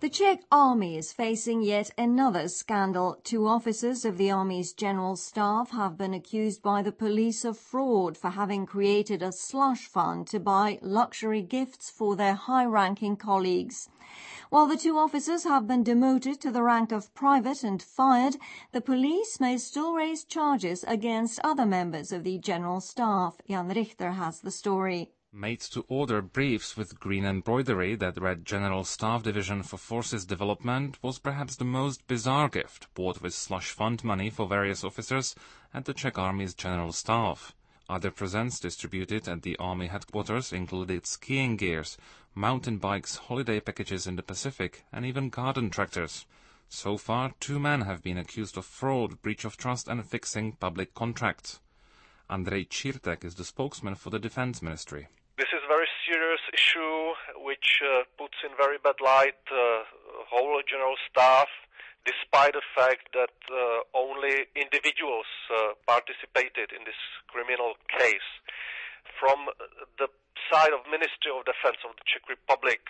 The Czech army is facing yet another scandal. 2 officers of the army's general staff have been accused by the police of fraud for having created a slush fund to buy luxury gifts for their high-ranking colleagues. While the 2 officers have been demoted to the rank of private and fired, the police may still raise charges against other members of the general staff. Jan Richter has the story. Made-to-order briefs with green embroidery that read General Staff Division for Forces Development was perhaps the most bizarre gift bought with slush fund money for various officers at the Czech Army's General Staff. Other presents distributed at the Army headquarters included skiing gears, mountain bikes, holiday packages in the Pacific, and even garden tractors. So far, 2 men have been accused of fraud, breach of trust and fixing public contracts. Andrej Čírtek is the spokesman for the Defense Ministry. This is a very serious issue which puts in very bad light the whole general staff, despite the fact that only individuals participated in this criminal case. From the side of Ministry of Defense of the Czech Republic,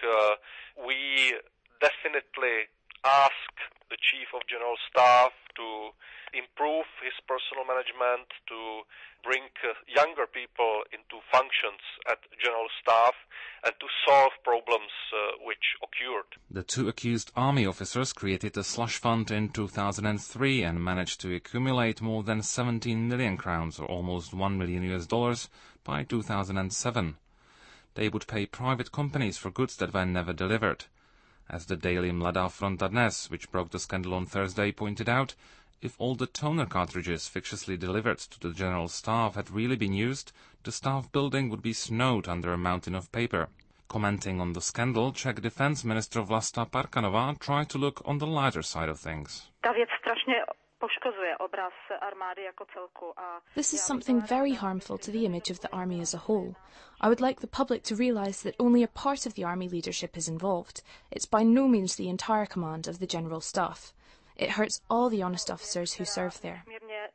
we definitely ask the Chief of General Staff to improve his personal management, to bring younger people into functions at General Staff and to solve problems which occurred. The 2 accused army officers created a slush fund in 2003 and managed to accumulate more than 17 million crowns, or almost $1 million, by 2007. They would pay private companies for goods that were never delivered. As the daily Mladá Fronta Dnes, which broke the scandal on Thursday, pointed out, if all the toner cartridges fictiously delivered to the General Staff had really been used, the staff building would be snowed under a mountain of paper. Commenting on the scandal, Czech Defense Minister Vlasta Parkanová tried to look on the lighter side of things. This is something very harmful to the image of the army as a whole. I would like the public to realise that only a part of the army leadership is involved. It's by no means the entire command of the General Staff. It hurts all the honest officers who serve there.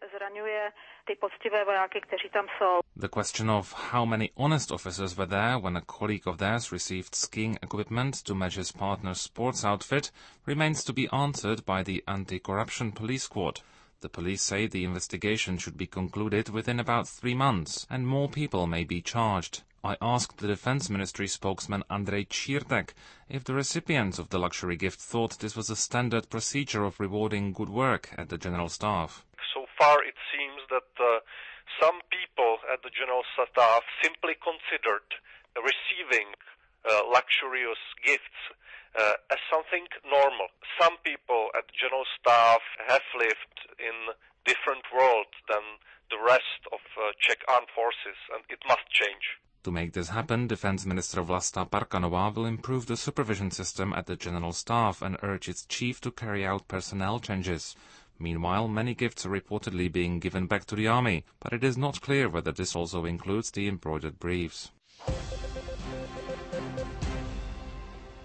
The question of how many honest officers were there when a colleague of theirs received skiing equipment to match his partner's sports outfit remains to be answered by the Anti-Corruption Police Squad. The police say the investigation should be concluded within about 3 months, and more people may be charged. I asked the Defense Ministry spokesman Andrej Čírtek if the recipients of the luxury gift thought this was a standard procedure of rewarding good work at the General Staff. So far it seems that some people at the General Staff simply considered receiving luxurious gifts as something normal. Some people at the General Staff have lived in different world than the rest of Czech armed forces, and it must change. To make this happen, Defense Minister Vlasta Parkanová will improve the supervision system at the General Staff and urge its chief to carry out personnel changes. Meanwhile, many gifts are reportedly being given back to the army, but it is not clear whether this also includes the embroidered briefs.